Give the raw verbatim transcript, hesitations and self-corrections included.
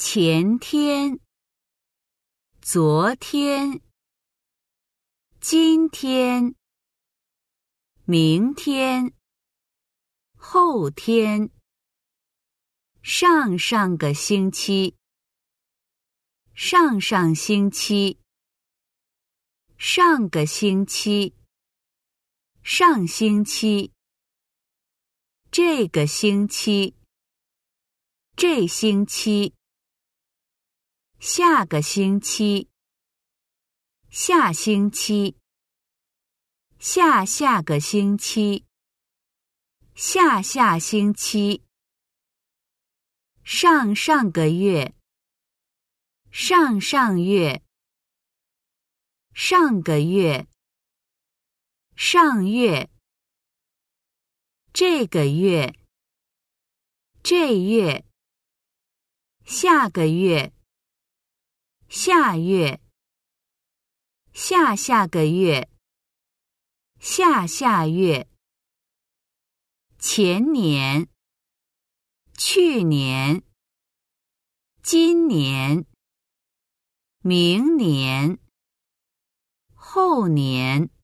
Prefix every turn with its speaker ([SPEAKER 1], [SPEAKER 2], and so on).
[SPEAKER 1] 前天，昨天，今天，明天，后天，上上个星期，上上星期，上个星期，上星期，这个星期，这星期，下个星期，下星期，下下个星期，下下星期，上上个月，上上月，上个月，上月，这个月，这月，下个月，下月，下下个月，下下月，前年，去年，今年，明年，后年。